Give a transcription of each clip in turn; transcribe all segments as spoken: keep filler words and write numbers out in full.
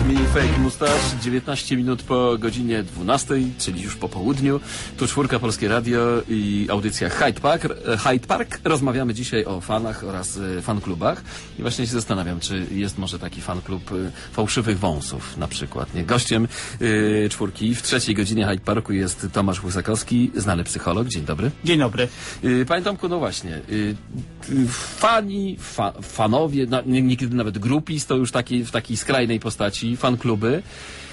nami Fake Mustache, dziewiętnaście minut po godzinie dwunastej, czyli już po południu. Tu czwórka Polskie Radio i audycja Hyde Park. Hyde Park. Rozmawiamy dzisiaj o fanach oraz fanklubach. I właśnie się zastanawiam, czy jest może taki fanklub fałszywych wąsów na przykład. Nie? Gościem yy, czwórki w trzeciej godzinie Hyde Parku jest Tomasz Łysakowski, znany psycholog. Dzień dobry. Dzień dobry. Yy, Panie Tomku, no właśnie. Yy, fani, fa, fanowie, no, niekiedy nawet grupis, to już taki, w takiej skrajnej postaci, fankluby.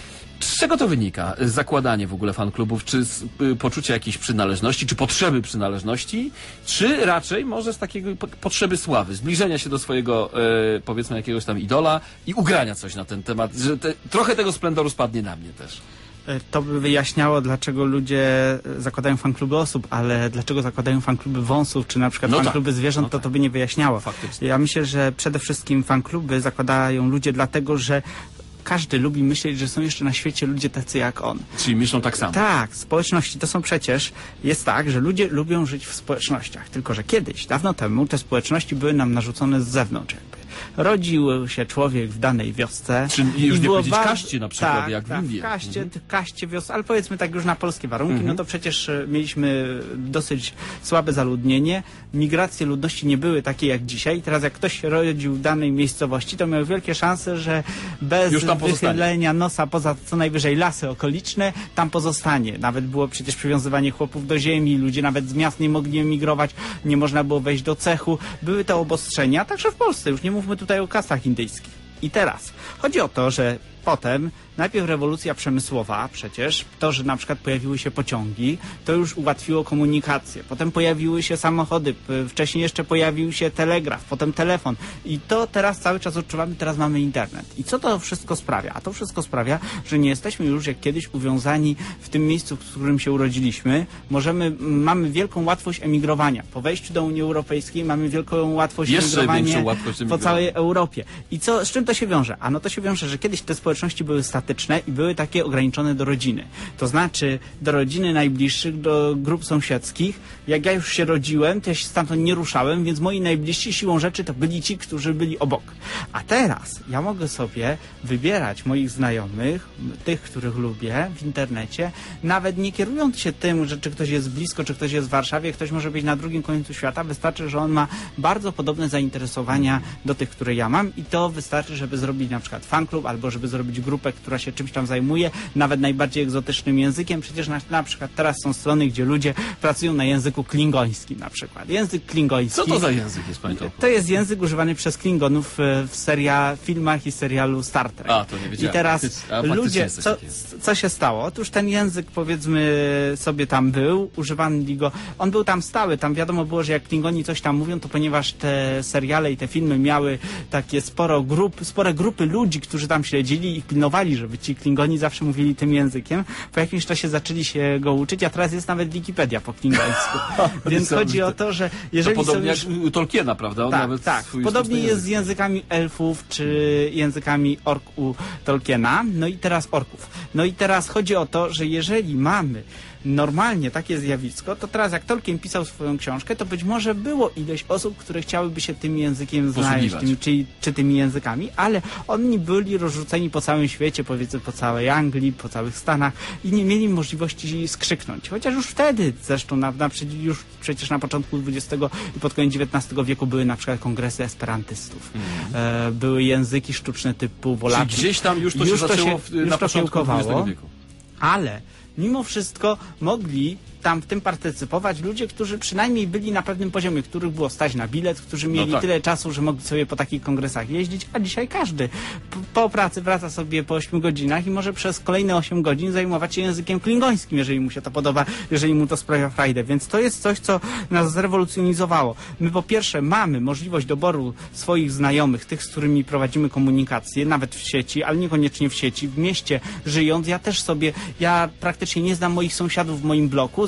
Z czego to wynika? Zakładanie w ogóle fanklubów? Czy z y, poczucia jakiejś przynależności, czy potrzeby przynależności? Czy raczej może z takiego po potrzeby sławy, zbliżenia się do swojego, y, powiedzmy, jakiegoś tam idola i ugrania coś na ten temat, że te, trochę tego splendoru spadnie na mnie też? To by wyjaśniało, dlaczego ludzie zakładają fankluby osób, ale dlaczego zakładają fankluby wąsów, czy na przykład no fankluby tak, zwierząt, no to tak. to by nie wyjaśniało. Faktycznie. Ja myślę, że przede wszystkim fankluby zakładają ludzie dlatego, że każdy lubi myśleć, że są jeszcze na świecie ludzie tacy jak on. Czyli myślą tak samo. Tak, społeczności to są przecież, jest tak, że ludzie lubią żyć w społecznościach, tylko że kiedyś, dawno temu, te społeczności były nam narzucone z zewnątrz jakby. Rodził się człowiek w danej wiosce. Czy już i nie powiedzieć bardzo... kaście na przykład, tak, jak tak, w Indii. w kaście, mhm. kaście wiosce, ale powiedzmy tak już na polskie warunki, mhm. no to przecież mieliśmy dosyć słabe zaludnienie, migracje ludności nie były takie jak dzisiaj. Teraz jak ktoś się rodził w danej miejscowości, to miał wielkie szanse, że bez wychylenia nosa poza co najwyżej lasy okoliczne, tam pozostanie. Nawet było przecież przywiązywanie chłopów do ziemi, ludzie nawet z miast nie mogli emigrować, nie można było wejść do cechu. Były to obostrzenia, także w Polsce, już nie mówmy tutaj o kastach indyjskich. I teraz chodzi o to, że potem najpierw rewolucja przemysłowa przecież, to, że na przykład pojawiły się pociągi, to już ułatwiło komunikację. Potem pojawiły się samochody, wcześniej jeszcze pojawił się telegraf, potem telefon. I to teraz cały czas odczuwamy, teraz mamy internet. I co to wszystko sprawia? A to wszystko sprawia, że nie jesteśmy już jak kiedyś uwiązani w tym miejscu, w którym się urodziliśmy. Możemy, mamy wielką łatwość emigrowania. Po wejściu do Unii Europejskiej mamy wielką łatwość jeszcze emigrowania łatwość po całej Europie. I co, z czym to się wiąże? A no to się wiąże, że kiedyś te społeczności były statyczne i były takie ograniczone do rodziny. To znaczy do rodziny najbliższych, do grup sąsiedzkich. Jak ja już się rodziłem, to ja się stamtąd nie ruszałem, więc moi najbliżsi siłą rzeczy to byli ci, którzy byli obok. A teraz ja mogę sobie wybierać moich znajomych, tych, których lubię w internecie, nawet nie kierując się tym, że czy ktoś jest blisko, czy ktoś jest w Warszawie, ktoś może być na drugim końcu świata. Wystarczy, że on ma bardzo podobne zainteresowania do tych, które ja mam i to wystarczy, żeby zrobić na przykład fanklub albo żeby zrobić grupę, która się czymś tam zajmuje, nawet najbardziej egzotycznym językiem. Przecież na, na przykład teraz są strony, gdzie ludzie pracują na języku klingońskim na przykład. Język klingoński. Co to za język jest, panie Tomku? To jest język używany przez Klingonów w seria, filmach i serialu Star Trek. A, to nie wiedziałem. I teraz A, ludzie, co, co się stało? Otóż ten język, powiedzmy, sobie tam był, używano go, on był tam stały, tam wiadomo było, że jak Klingoni coś tam mówią, to ponieważ te seriale i te filmy miały takie sporo grup, spore grupy ludzi, którzy tam śledzili i pilnowali, żeby ci Klingoni zawsze mówili tym językiem. Po jakimś czasie zaczęli się go uczyć, a teraz jest nawet Wikipedia po klingońsku. Więc chodzi o to, że jeżeli to podobnie są już... jak u Tolkiena, prawda? On tak, nawet tak. Podobnie jest z językami elfów, czy językami ork u Tolkiena. No i teraz orków. No i teraz chodzi o to, że jeżeli mamy normalnie takie zjawisko, to teraz jak Tolkien pisał swoją książkę, to być może było ileś osób, które chciałyby się tym językiem znaleźć, tymi, czy, czy tymi językami, ale oni byli rozrzuceni po całym świecie, powiedzmy po całej Anglii, po całych Stanach i nie mieli możliwości skrzyknąć. Chociaż już wtedy, zresztą na, na, już przecież na początku dwudziestego i pod koniec dziewiętnastego wieku były na przykład kongresy esperantystów. Mm. E, były języki sztuczne typu Wolaków. Czyli gdzieś tam już to już się to zaczęło się, w, już na to początku dwudziestego wieku. Ale mimo wszystko mogli tam w tym partycypować ludzie, którzy przynajmniej byli na pewnym poziomie, których było stać na bilet, którzy mieli no tak. tyle czasu, że mogli sobie po takich kongresach jeździć, a dzisiaj każdy po pracy wraca sobie po ośmiu godzinach i może przez kolejne osiem godzin zajmować się językiem klingońskim, jeżeli mu się to podoba, jeżeli mu to sprawia frajdę. Więc to jest coś, co nas zrewolucjonizowało. My po pierwsze mamy możliwość doboru swoich znajomych, tych, z którymi prowadzimy komunikację, nawet w sieci, ale niekoniecznie w sieci, w mieście żyjąc. Ja też sobie, ja praktycznie nie znam moich sąsiadów w moim bloku, za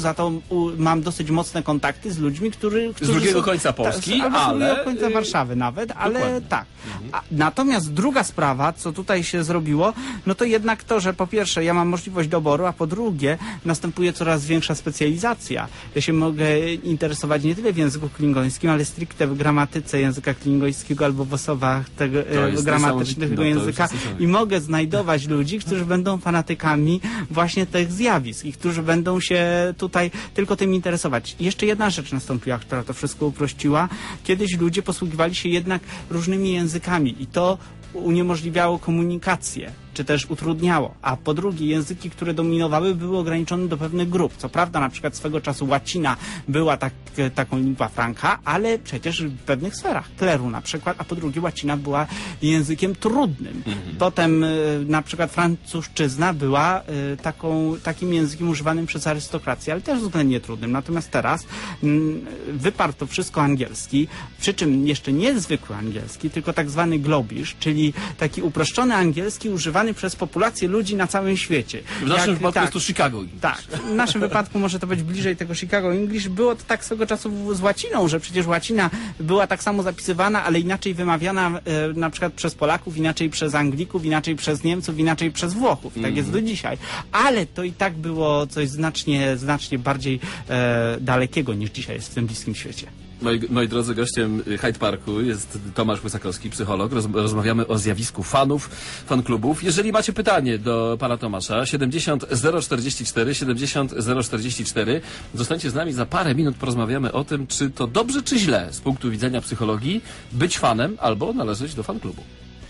za to u, mam dosyć mocne kontakty z ludźmi, którzy... którzy z drugiego są, końca Polski, ta, albo ale... z drugiego końca Warszawy nawet, ale dokładnie. Tak. Mhm. A, natomiast druga sprawa, co tutaj się zrobiło, no to jednak to, że po pierwsze ja mam możliwość doboru, a po drugie następuje coraz większa specjalizacja. Ja się mogę interesować nie tyle w języku klingońskim, ale stricte w gramatyce języka klingońskiego albo w osobach tego e, gramatycznych tego no, języka i mogę znajdować ludzi, którzy będą fanatykami właśnie tych zjawisk i którzy będą się tutaj tylko tym interesować. I jeszcze jedna rzecz nastąpiła, która to wszystko uprościła. Kiedyś ludzie posługiwali się jednak różnymi językami i to uniemożliwiało komunikację, czy też utrudniało. A po drugie, języki, które dominowały, były ograniczone do pewnych grup. Co prawda, na przykład swego czasu łacina była tak, taką lingua franca, ale przecież w pewnych sferach, kleru na przykład, a po drugie łacina była językiem trudnym. Mhm. Potem na przykład francuszczyzna była taką, takim językiem używanym przez arystokrację, ale też względnie trudnym. Natomiast teraz m, wyparł to wszystko angielski, przy czym jeszcze nie zwykły angielski, tylko tak zwany globish, czyli taki uproszczony angielski używany przez populację ludzi na całym świecie. W naszym Jak, wypadku tak, jest to Chicago English. Tak, w naszym wypadku może to być bliżej tego Chicago English. Było to tak swego czasu z łaciną, że przecież łacina była tak samo zapisywana, ale inaczej wymawiana e, na przykład przez Polaków, inaczej przez Anglików, inaczej przez Niemców, inaczej przez Włochów. I tak mm. jest do dzisiaj. Ale to i tak było coś znacznie, znacznie bardziej e, dalekiego niż dzisiaj jest w tym bliskim świecie. Moi, moi drodzy, gościem Hyde Parku jest Tomasz Łysakowski, psycholog. Roz, rozmawiamy o zjawisku fanów, fanklubów. Jeżeli macie pytanie do pana Tomasza, siedemdziesiąt zero czterdzieści cztery, siedemdziesiąt zero czterdzieści cztery, zostańcie z nami, za parę minut porozmawiamy o tym, czy to dobrze, czy źle z punktu widzenia psychologii być fanem albo należeć do fanklubu.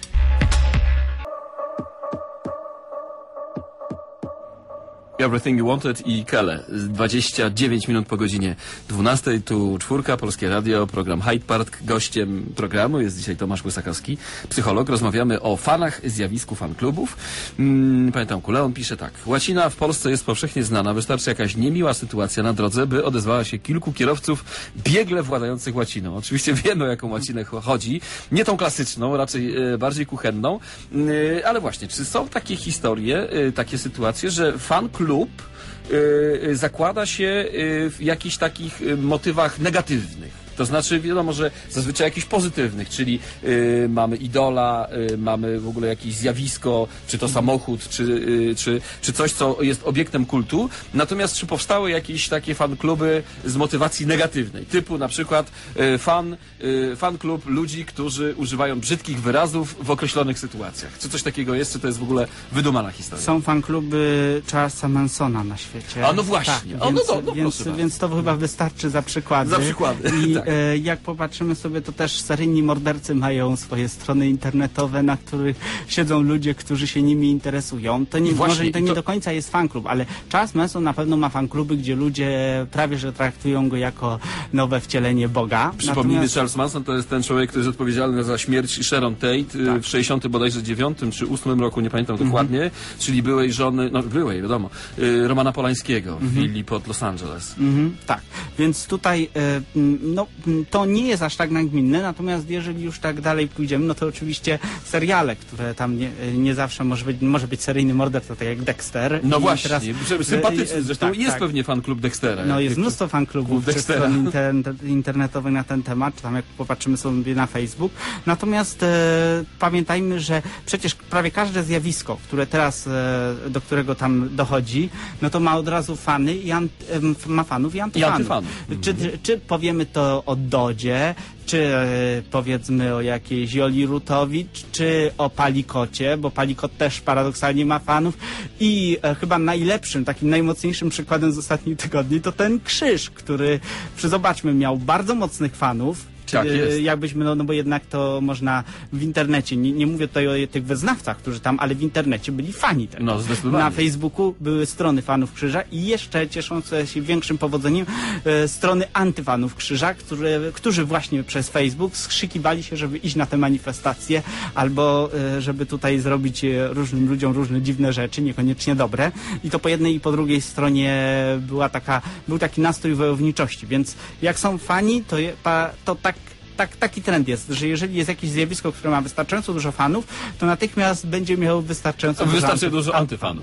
Everything You Wanted i Kele. dwadzieścia dziewięć minut po godzinie dwunastej. Tu Czwórka, Polskie Radio, program Hyde Park. Gościem programu jest dzisiaj Tomasz Łysakowski, psycholog. Rozmawiamy o fanach, zjawisku fanklubów. Hmm, pamiętam, Kuleon pisze tak. Łacina w Polsce jest powszechnie znana. Wystarczy jakaś niemiła sytuacja na drodze, by odezwała się kilku kierowców biegle władających łaciną. Oczywiście wiemy, o jaką łacinę chodzi. Nie tą klasyczną, raczej e, bardziej kuchenną. E, ale właśnie, czy są takie historie, e, takie sytuacje, że fanklub lub y, zakłada się y, w jakichś takich y, motywach negatywnych. To znaczy, wiadomo, że zazwyczaj jakichś pozytywnych, czyli y, mamy idola, y, mamy w ogóle jakieś zjawisko, czy to samochód, czy, y, czy, czy coś, co jest obiektem kultu. Natomiast czy powstały jakieś takie fankluby z motywacji negatywnej? Typu na przykład y, fan, y, fanklub ludzi, którzy używają brzydkich wyrazów w określonych sytuacjach. Czy coś takiego jest, czy to jest w ogóle wydumana historia? Są fankluby Charlesa Mansona na świecie. A no właśnie. Tak, o, więc, no, no, no, więc, więc to chyba wystarczy za przykłady. Za przykłady. I, tak. Jak popatrzymy sobie, to też seryjni mordercy mają swoje strony internetowe, na których siedzą ludzie, którzy się nimi interesują. To nie, Właśnie, może to nie to... do końca jest fanklub, ale Charles Manson na pewno ma fankluby, gdzie ludzie prawie że traktują go jako nowe wcielenie Boga. Przypomnijmy, Natomiast... Charles Manson to jest ten człowiek, który jest odpowiedzialny za śmierć Sharon Tate tak. w sześćdziesiątym bodajże dziewiątym czy ósmym roku, nie pamiętam mm-hmm. dokładnie, czyli byłej żony, no byłej, wiadomo, Romana Polańskiego w mm-hmm. willi pod Los Angeles. Mm-hmm. Tak, więc tutaj no, to nie jest aż tak nagminne, natomiast jeżeli już tak dalej pójdziemy, no to oczywiście seriale, które tam nie, nie zawsze może być, może być seryjny morderca, tak jak Dexter. No I właśnie, teraz, sympatyczny, zresztą tak, jest tak. pewnie fan klub Dextera. No jest mnóstwo fan klubów czy stron inter, internetowych na ten temat, czy tam jak popatrzymy sobie na Facebook. Natomiast e, pamiętajmy, że przecież prawie każde zjawisko, które teraz, e, do którego tam dochodzi, no to ma od razu fany i an, e, ma fanów i antyfanów. I antyfanów. Czy, czy powiemy to o Dodzie, czy e, powiedzmy o jakiejś Joli Rutowicz, czy o Palikocie, bo Palikot też paradoksalnie ma fanów i e, chyba najlepszym, takim najmocniejszym przykładem z ostatnich tygodni to ten krzyż, który, zobaczmy, miał bardzo mocnych fanów. Tak jest. Jakbyśmy, no, no bo jednak to można w internecie, nie, nie mówię tutaj o tych wyznawcach, którzy tam, ale w internecie byli fani tego. No, zdecydowanie. Na Facebooku były strony fanów Krzyża i jeszcze cieszące się większym powodzeniem e, strony antyfanów Krzyża, które, którzy właśnie przez Facebook skrzykiwali się, żeby iść na te manifestacje albo e, żeby tutaj zrobić różnym ludziom różne dziwne rzeczy, niekoniecznie dobre. I to po jednej i po drugiej stronie była taka, był taki nastrój wojowniczości, więc jak są fani, to, je, pa, to tak Tak, taki trend jest, że jeżeli jest jakieś zjawisko, które ma wystarczająco dużo fanów, to natychmiast będzie miało wystarczająco, wystarczająco dużo, dużo antyfanów.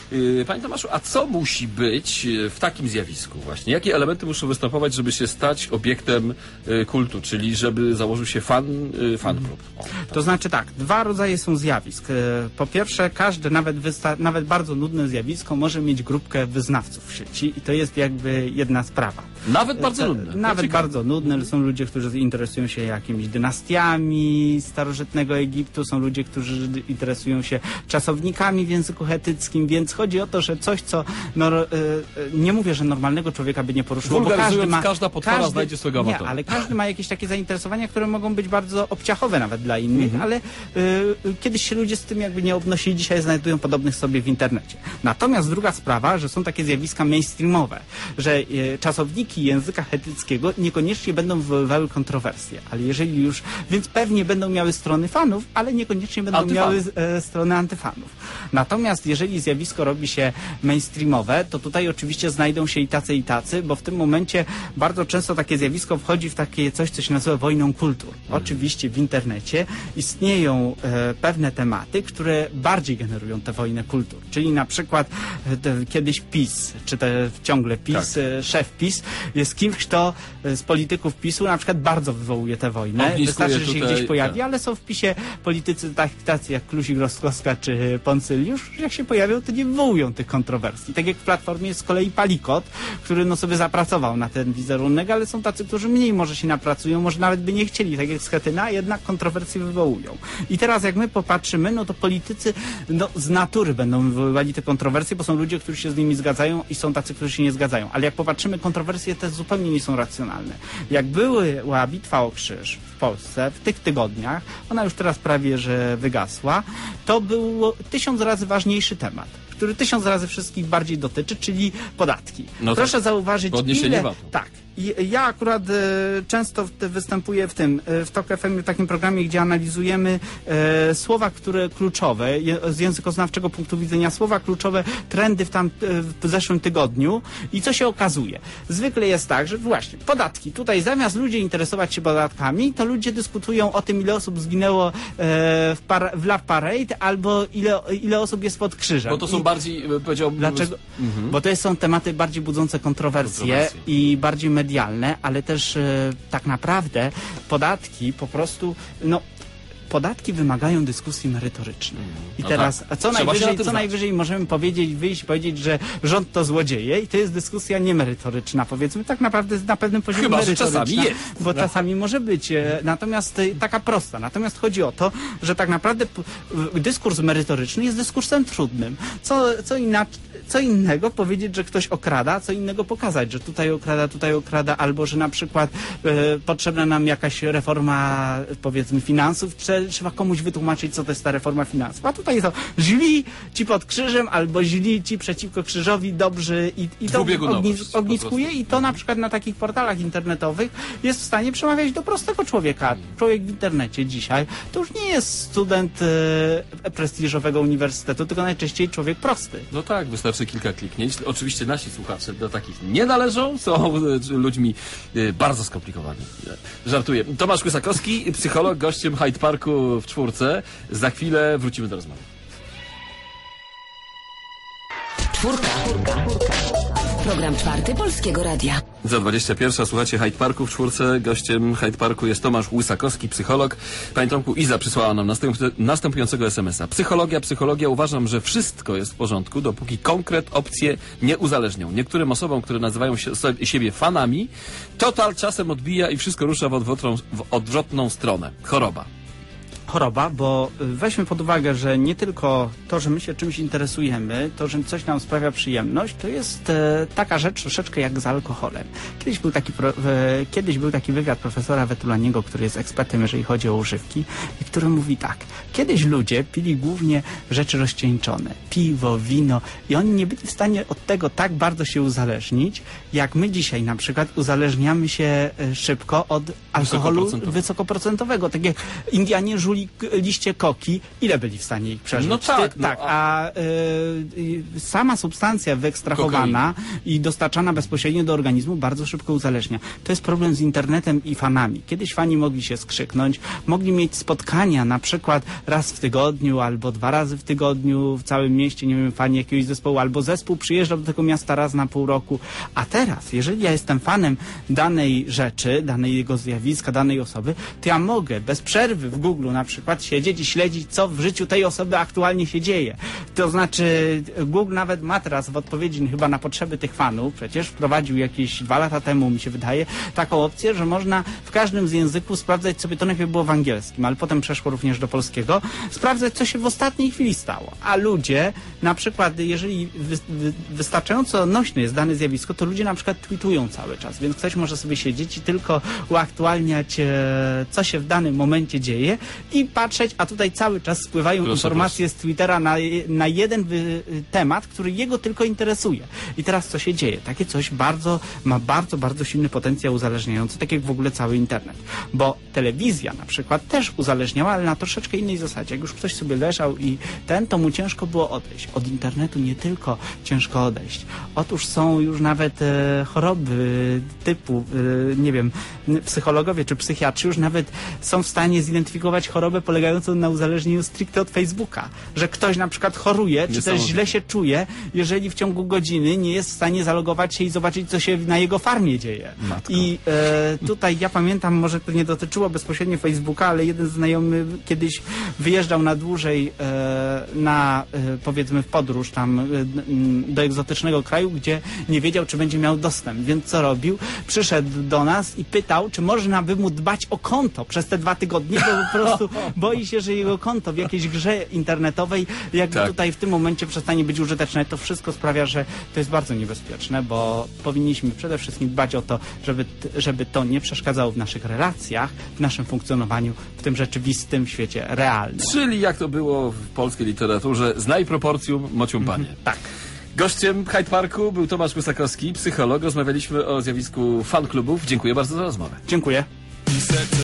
Panie Tomaszu, a co musi być w takim zjawisku właśnie? Jakie elementy muszą występować, żeby się stać obiektem kultu, czyli żeby założył się fan, fan klub? O, tak. To znaczy tak, dwa rodzaje są zjawisk. Po pierwsze, każde, nawet, nawet bardzo nudne zjawisko może mieć grupkę wyznawców w sieci i to jest jakby jedna sprawa. Nawet bardzo nudne. Nawet bardzo nudne. Są ludzie, którzy interesują się jakimiś dynastiami starożytnego Egiptu, są ludzie, którzy interesują się czasownikami w języku chetyckim, więc chodzi o to, że coś, co no, nie mówię, że normalnego człowieka by nie poruszyło, bo każdy ma, każda potwora każdy, znajdzie swego amatora. Nie, ale każdy ma jakieś takie zainteresowania, które mogą być bardzo obciachowe nawet dla innych, mhm. ale y, kiedyś się ludzie z tym jakby nie obnosili, dzisiaj znajdują podobnych sobie w internecie. Natomiast druga sprawa, że są takie zjawiska mainstreamowe, że y, czasowniki języka chetyckiego niekoniecznie będą wywoływały kontrowersje, ale jeżeli już, więc pewnie będą miały strony fanów, ale niekoniecznie będą Antyfanów. miały e, strony antyfanów. Natomiast jeżeli zjawisko robi się mainstreamowe, to tutaj oczywiście znajdą się i tacy, i tacy, bo w tym momencie bardzo często takie zjawisko wchodzi w takie coś, co się nazywa wojną kultur. Mhm. Oczywiście w internecie istnieją e, pewne tematy, które bardziej generują tę wojnę kultur. Czyli na przykład e, te, kiedyś PiS, czy te, ciągle PiS, tak. e, szef PiS jest kimś, kto e, z polityków PiSu na przykład bardzo wywołuje tę wojnę. Ogniskuje Wystarczy, że się tutaj, gdzieś pojawi, tak. ale są w PiSie politycy tak, tacy jak Klusik, Rostkowska czy Poncyliusz, jak się pojawią, to nie wywołują tych kontrowersji. Tak jak w Platformie jest z kolei Palikot, który no sobie zapracował na ten wizerunek, ale są tacy, którzy mniej może się napracują, może nawet by nie chcieli, tak jak Schetyna, jednak kontrowersje wywołują. I teraz jak my popatrzymy, no to politycy no, z natury będą wywoływali te kontrowersje, bo są ludzie, którzy się z nimi zgadzają i są tacy, którzy się nie zgadzają. Ale jak popatrzymy, kontrowersje te zupełnie nie są racjonalne. Jak była bitwa o krzyż w Polsce w tych tygodniach, ona już teraz prawie, że wygasła, to był tysiąc razy ważniejszy temat, który tysiąc razy wszystkich bardziej dotyczy, czyli podatki. No Proszę zauważyć, podniesienie ile... VAT-u. Tak. Ja akurat e, często w, występuję w tym, e, w Tok F M, w takim programie, gdzie analizujemy e, słowa, które kluczowe, je, z językoznawczego punktu widzenia, słowa kluczowe, trendy w, tam, e, w zeszłym tygodniu i co się okazuje. Zwykle jest tak, że właśnie podatki. Tutaj zamiast ludzie interesować się podatkami, to ludzie dyskutują o tym, ile osób zginęło e, w, par, w Love Parade albo ile, ile osób jest pod krzyżem. Bo to są I bardziej, powiedziałbym... Dlaczego? Mhm. Bo to są tematy bardziej budzące kontrowersje, kontrowersje. i bardziej medialne, ale też e, tak naprawdę podatki po prostu, no podatki wymagają dyskusji merytorycznej. I no teraz, tak. a co, najwyżej, co najwyżej możemy powiedzieć, wyjść i powiedzieć, że rząd to złodzieje i to jest dyskusja niemerytoryczna, powiedzmy, tak naprawdę na pewnym poziomie Chyba, że merytoryczna. czasami jest. Bo no. czasami może być. Natomiast taka prosta. Natomiast chodzi o to, że tak naprawdę dyskurs merytoryczny jest dyskursem trudnym. Co, co, inaczej, co innego powiedzieć, że ktoś okrada, co innego pokazać, że tutaj okrada, tutaj okrada, albo że na przykład e, potrzebna nam jakaś reforma, powiedzmy, finansów, czy trzeba komuś wytłumaczyć, co to jest ta reforma finansów. A tutaj są źli ci pod krzyżem, albo źli ci przeciwko krzyżowi, dobrzy i, i to ognis, ogniskuje i to na przykład na takich portalach internetowych jest w stanie przemawiać do prostego człowieka. Człowiek w internecie dzisiaj to już nie jest student e, prestiżowego uniwersytetu, tylko najczęściej człowiek prosty. No tak, wystarczy kilka kliknięć. Oczywiście nasi słuchacze do takich nie należą, są ludźmi e, bardzo skomplikowanymi. Żartuję. Tomasz Łysakowski, psycholog, gościem Hyde Parku w czwórce. Za chwilę wrócimy do rozmowy. Czwórka. Program czwarty Polskiego Radia. Za dwadzieścia pierwsza słuchacie Hyde Parku w czwórce. Gościem Hyde Parku jest Tomasz Łysakowski, psycholog. Panie Tomku, Iza przysłała nam następ, następującego es em es a. Psychologia, psychologia. Uważam, że wszystko jest w porządku, dopóki konkret opcje nie uzależnią. Niektórym osobom, które nazywają się, siebie fanami, total czasem odbija i wszystko rusza w odwrotną, w odwrotną stronę. Choroba. Choroba, bo weźmy pod uwagę, że nie tylko to, że my się czymś interesujemy, to, że coś nam sprawia przyjemność, to jest e, taka rzecz troszeczkę jak z alkoholem. Kiedyś był taki, pro, e, kiedyś był taki wywiad profesora Wetulaniego, który jest ekspertem, jeżeli chodzi o używki, i który mówi tak. Kiedyś ludzie pili głównie rzeczy rozcieńczone. Piwo, wino i oni nie byli w stanie od tego tak bardzo się uzależnić, jak my dzisiaj na przykład uzależniamy się szybko od alkoholu wysokoprocentowego. wysokoprocentowego. Tak jak Indianie żuli zepsuli liście koki, ile byli w stanie ich przeżyć? No tak. tak, no, a, a y, sama substancja wyekstrahowana Kokaina. i dostarczana bezpośrednio do organizmu bardzo szybko uzależnia. To jest problem z internetem i fanami. Kiedyś fani mogli się skrzyknąć, mogli mieć spotkania na przykład raz w tygodniu albo dwa razy w tygodniu w całym mieście, nie wiem, fani jakiegoś zespołu, albo zespół przyjeżdżał do tego miasta raz na pół roku. A teraz, jeżeli ja jestem fanem danej rzeczy, danej jego zjawiska, danej osoby, to ja mogę bez przerwy w Google na przykład siedzieć i śledzić, co w życiu tej osoby aktualnie się dzieje. To znaczy Google nawet ma teraz w odpowiedzi chyba na potrzeby tych fanów, przecież wprowadził jakieś dwa lata temu, mi się wydaje, taką opcję, że można w każdym z języków sprawdzać sobie, to najpierw było w angielskim, ale potem przeszło również do polskiego, sprawdzać, co się w ostatniej chwili stało. A ludzie, na przykład, jeżeli wy, wy, wystarczająco nośne jest dane zjawisko, to ludzie na przykład tweetują cały czas, więc ktoś może sobie siedzieć i tylko uaktualniać, e, co się w danym momencie dzieje i patrzeć, a tutaj cały czas spływają proszę, informacje proszę. z Twittera na, na jeden wy, temat, który jego tylko interesuje. I teraz co się dzieje? Takie coś bardzo, ma bardzo, bardzo silny potencjał uzależniający, tak jak w ogóle cały internet. Bo telewizja na przykład też uzależniała, ale na troszeczkę innej zasadzie. Jak już ktoś sobie leżał i ten, to mu ciężko było odejść. Od internetu nie tylko ciężko odejść. Otóż są już nawet e, choroby typu, e, nie wiem, psychologowie czy psychiatrzy już nawet są w stanie zidentyfikować chorobę polegającą na uzależnieniu stricte od Facebooka. Że ktoś na przykład choruje, czy też źle się czuje, jeżeli w ciągu godziny nie jest w stanie zalogować się i zobaczyć, co się na jego farmie dzieje. Matko. I e, tutaj ja pamiętam, może to nie dotyczyło bezpośrednio Facebooka, ale jeden znajomy kiedyś wyjeżdżał na dłużej e, na, e, powiedzmy, w podróż tam e, do egzotycznego kraju, gdzie nie wiedział, czy będzie miał dostęp. Więc co robił? Przyszedł do nas i pytał, czy można by mu dbać o konto przez te dwa tygodnie, bo po prostu boi się, że jego konto w jakiejś grze internetowej jakby tak. tutaj w tym momencie przestanie być użyteczne. To wszystko sprawia, że to jest bardzo niebezpieczne, bo powinniśmy przede wszystkim dbać o to, żeby, żeby to nie przeszkadzało w naszych relacjach, w naszym funkcjonowaniu w tym rzeczywistym świecie realnym. Czyli jak to było w polskiej literaturze, znaj proporcjum, mocium panie. Mhm, tak. Gościem Hyde Parku był Tomasz Kosakowski, psycholog. Rozmawialiśmy o zjawisku fan klubów. Dziękuję bardzo za rozmowę. Dziękuję.